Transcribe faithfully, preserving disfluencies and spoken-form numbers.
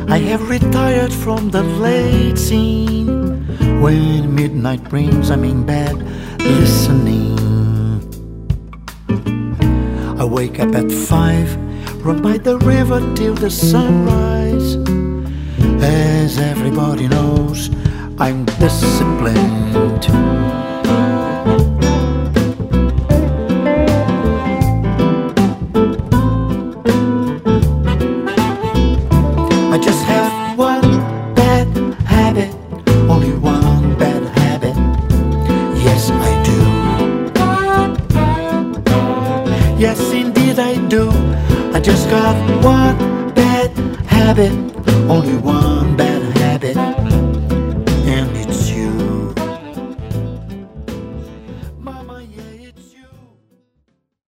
I have retired from the late scene. When midnight rings, I'm in bed listening. I wake up at five, run by the river till the sunrise. As everybody knows, I'm disciplined. I just have one bad habit, only one bad habit. Yes, I do. Yes, indeed I do. I just got one bad habit, only one bad